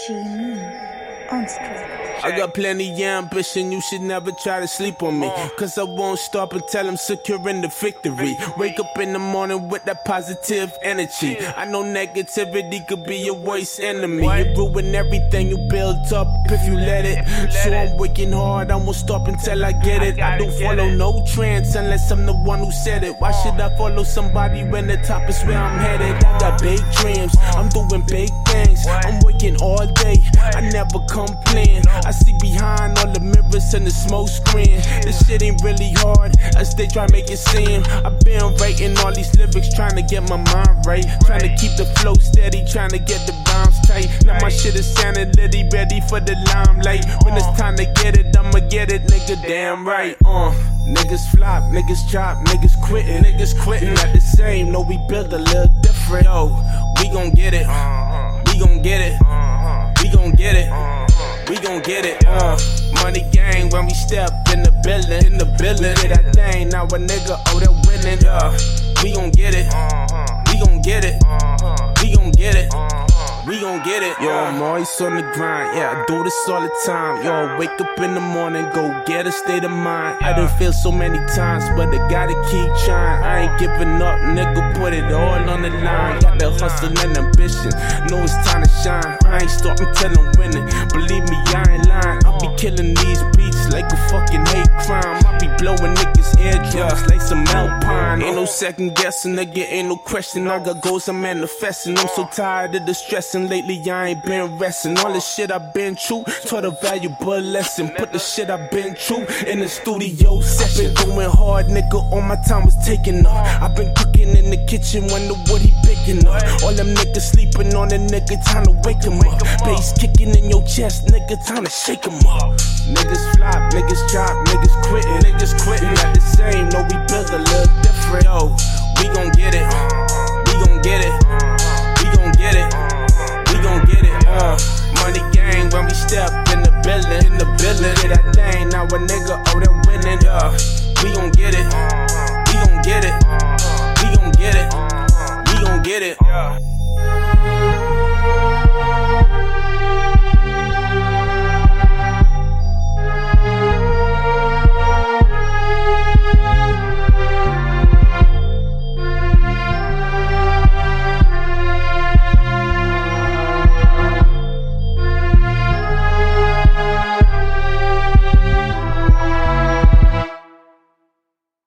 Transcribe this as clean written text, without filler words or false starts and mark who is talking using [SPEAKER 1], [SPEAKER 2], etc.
[SPEAKER 1] Jimmy on Street.
[SPEAKER 2] I got plenty of ambition, you should never try to sleep on me. Cause I won't stop until I'm securing the victory. Wake up in the morning with that positive energy. I know negativity could be your worst enemy. You ruin everything you build up if you let it. So I'm working hard, I won't stop until I get it. I don't follow no trends unless I'm the one who said it. Why should I follow somebody when the top is where I'm headed? I got big dreams, I'm doing big things. I'm working all day, I never complain. I see behind all the mirrors and the smoke screen. This shit ain't really hard as they try to make it seem. I've been writing all these lyrics, trying to get my mind right, trying to keep the flow steady, trying to get the rhymes tight. Now my shit is sounding litty, ready for the limelight. When it's time to get it, I'ma get it, nigga, damn right. Niggas flop, niggas chop, niggas quitting, not the same. No, we built a little different. Yo, we gon' get it, we gon' get it, we gon' get it. We gon' get it, money gang when we step in the building, Did that thing, now a nigga, they're winning, we gon' get it, we gon' get it, we gon' get it, we gon' get it. Yo, I'm always on the grind, yeah, I do this all the time. Yo, wake up in the morning, go get a state of mind. I done feel so many times, but I gotta keep trying. I ain't giving up, nigga, put it all on the line. Got the hustle and ambition, know it's time to shine. I ain't stopping till I'm winning, believe me, I ain't lying. I'll be killing these beats like a fucking hate crime. I'll be blowing niggas' eardrums like some Alpine. Ain't no second guessing, nigga, ain't no question. I got goals I'm manifesting. I'm so tired of the stressing. Lately I ain't been resting. All the shit I've been through taught a valuable lesson. Put the shit I've been through in the studio session. Been going hard, nigga, all my time was taking up. I've been cooking in the kitchen, wonder what he picking up. All them niggas sleeping on a nigga, time to wake him up. Bass kicking in your chest, nigga, time to shake him up. Niggas flop, niggas chop, niggas quitting, not the same. No, we built a little different. Yo, we gon' get it, we gon' get it, we gon' get it, we gon' get it. Money gang when we step in the building, Did that thing, now a nigga, they're winning, we gon' get it.